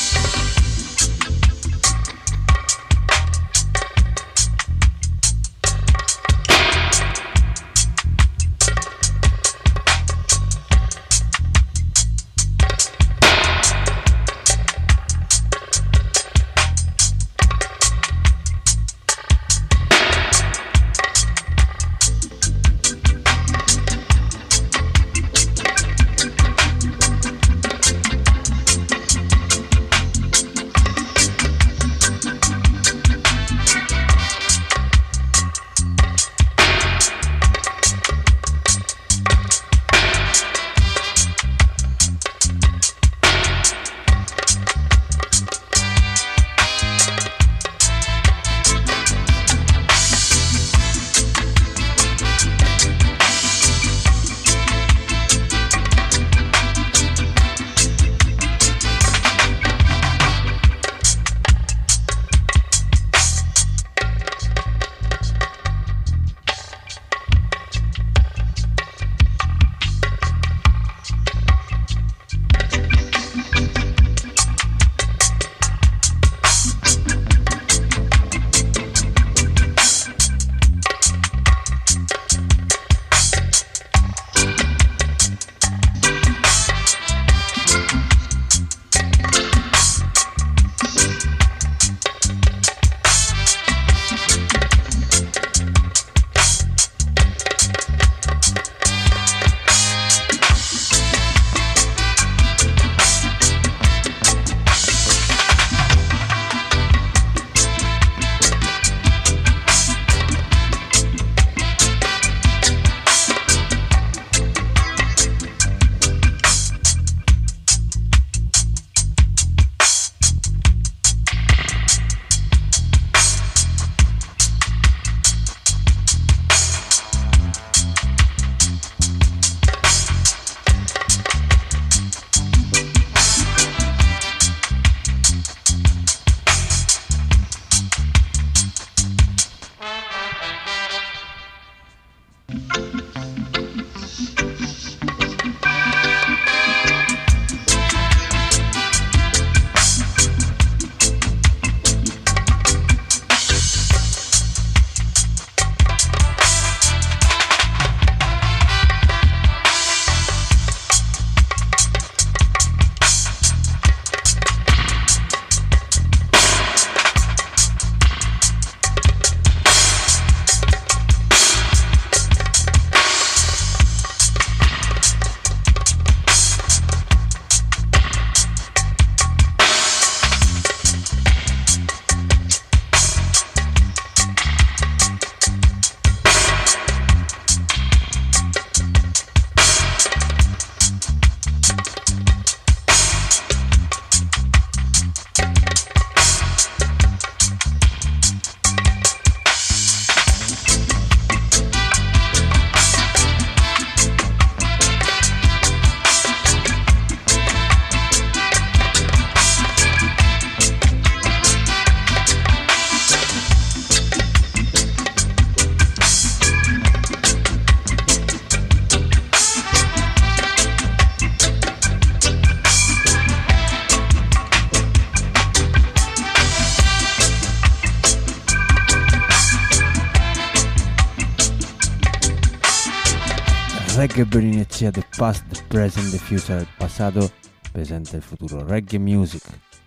Reggae Bernicea, the past, the present, the future, el pasado, presente, el futuro. Reggae music,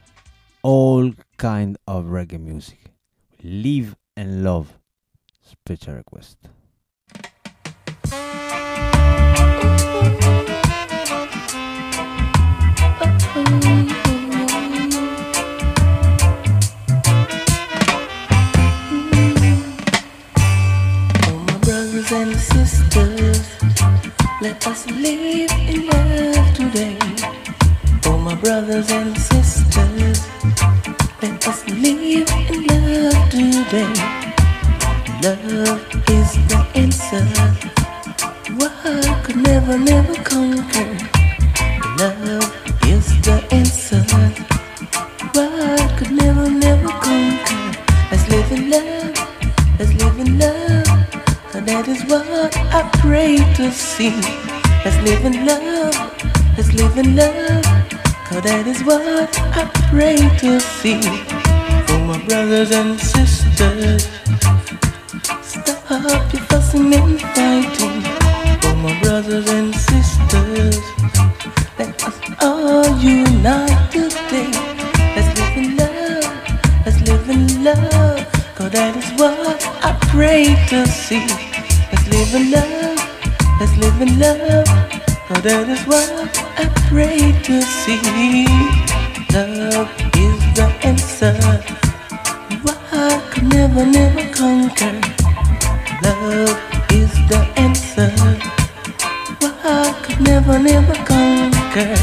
all kind of reggae music. Live and love. Special request. And sisters, let us live in love today. Oh, my brothers and sisters, let us live in love today. Love is the answer. What could never, never conquer? Love is the answer. What could never, never conquer? Let's live in love. Let's live in love. And that is what I pray to see. Let's live in love. Let's live in love. 'cause that is what I pray to see. For my brothers and sisters, stop your fussing and fighting. For my brothers and sisters, let us all unite today. Let's live in love, let's live in love, 'cause that is what I pray to see. Let's live in love, let's live in love, 'cause that is what I pray to see. Love is the answer, what I could never, never conquer. Love is the answer, what I could never, never conquer.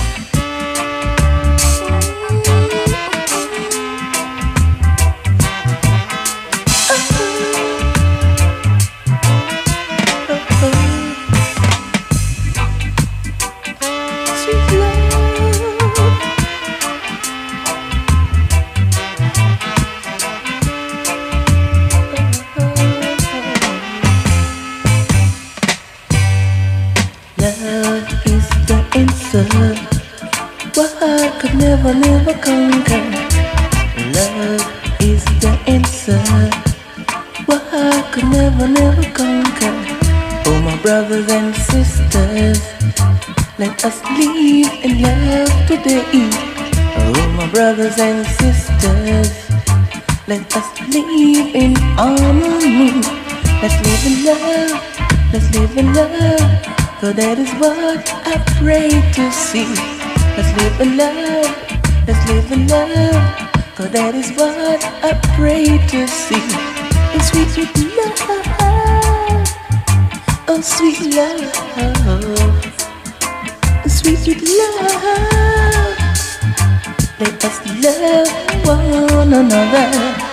What I could never, never conquer. Love is the answer, what I could never, never conquer. Oh my brothers and sisters, let us live in love today. Oh my brothers and sisters, let us live in harmony. Let's live in love, let's live in love, 'cause that is what I pray to see. Let's live in love, let's live in love, 'cause that is what I pray to see. And sweet, sweet love, oh sweet love, sweet, sweet love. Let us love one another.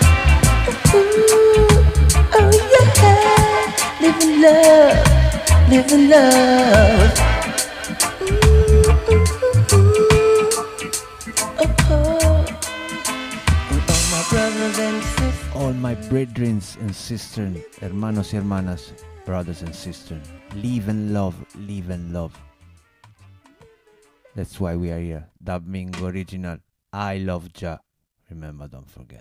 Ooh, oh yeah, live in love, live in love. All my brethren and sisters, hermanos y hermanas, brothers and sisters, live and love, live and love. That's why we are here. Dub Mingo original, I love Jah. Remember, don't forget.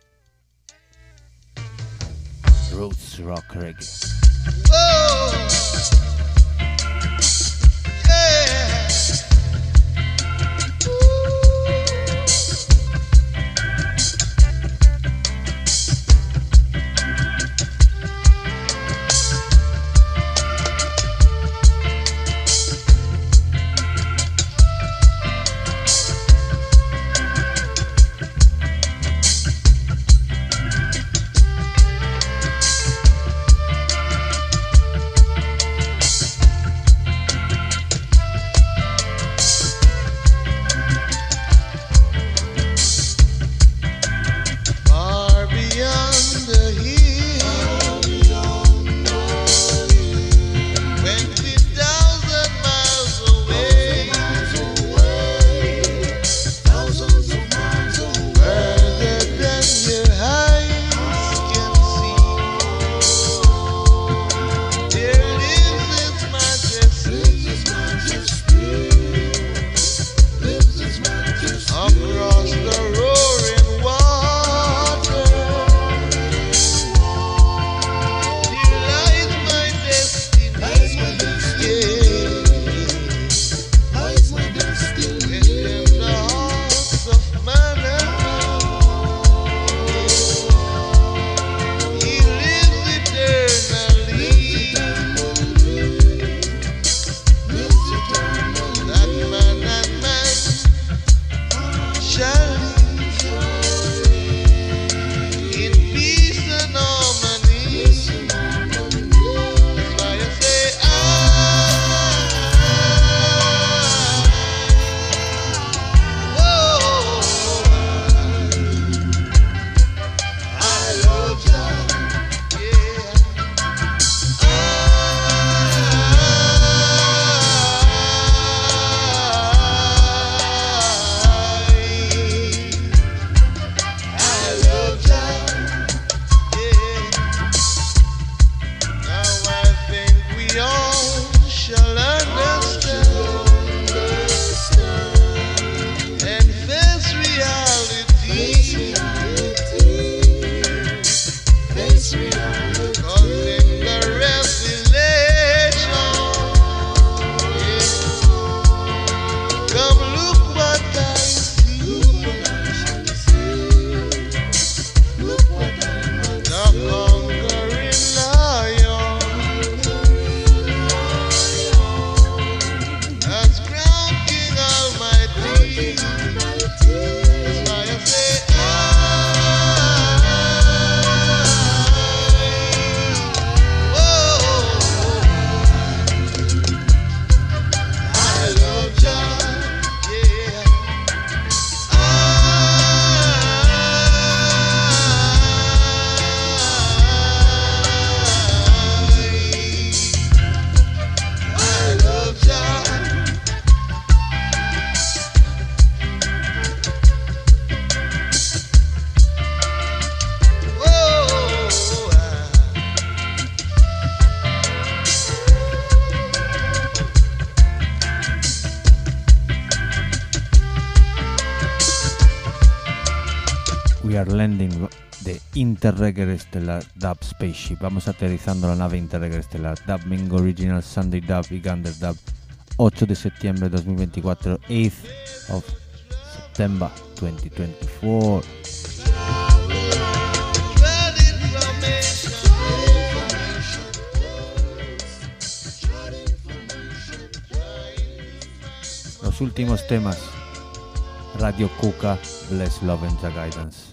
Roots rock reggae. Whoa. Yeah. We are landing the Interreggae Stellar Dub Spaceship. Vamos aterrizando la nave Interreggae Stellar Dub Mingo Original Sunday Dub y Gander Dub 8 de septiembre 2024, 8th of September 2024. Los últimos temas, Radio Kuka, Bless Love and Jah Guidance.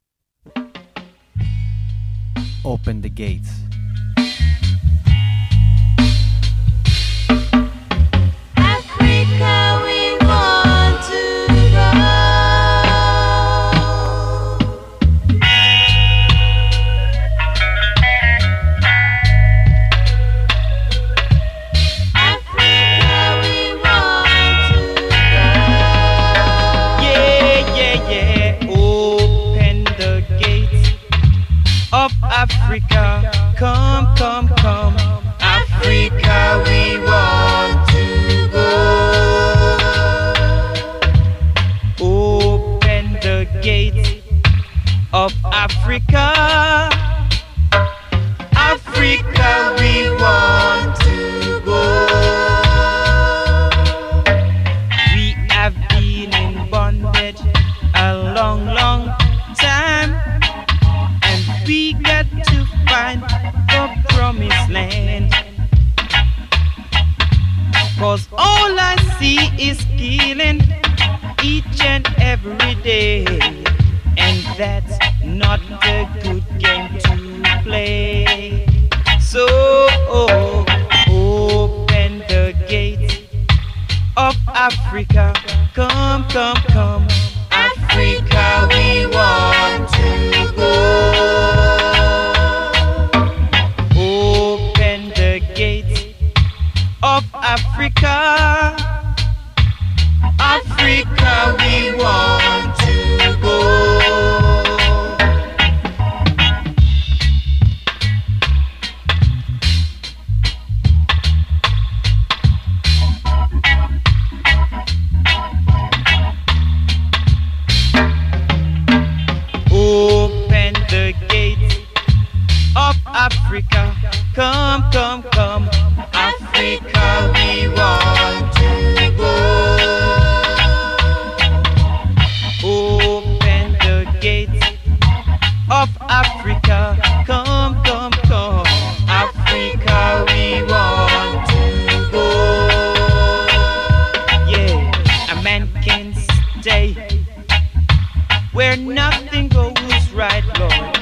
Open the gates. Africa, we want to go. Africa, we want to go. Yeah, yeah, yeah. Open the gates of Africa. Come, come, come. Africa, we want to go. Open the gates of Africa. Africa, we want to go. We have been in bondage a long, long time, and we got to find the promised land. 'Cause all I see is killing each and every day, and that's not a good game to play. So open the gates of Africa. Come, come, come. Africa, we want to go. Open the gates of Africa. Africa, we want to go. Open the gates of Africa. Come, come, come. Africa, we want to go. Open the gates of Africa. Come, come, come. Africa, we want to go. Yeah, a man can stay where nothing goes right, Lord.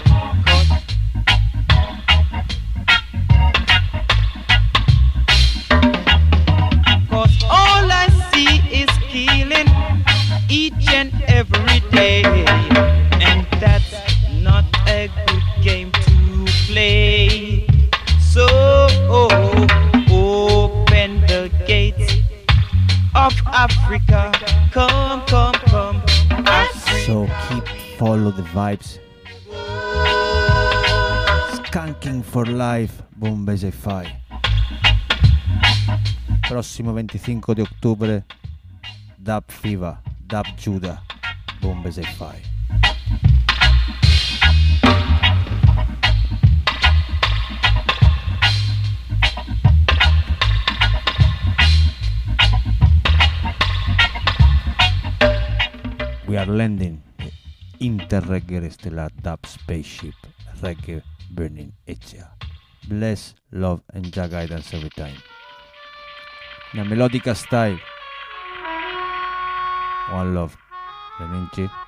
'Cause all I see is killing each and every day, and that's not a good game to play. So open the gates of Africa. Come, come, come. So keep follow the vibes. Skanking for life, Bombay Fi. Prossimo 25 di ottobre, Dub Fever, Dub Judah, Bombay Fi. We are landing the Interreggae Stellar Dub Spaceship, Reggae Burning Echea. Bless, love and Jah Guidance every time. Una melodica style. One love. Leninci.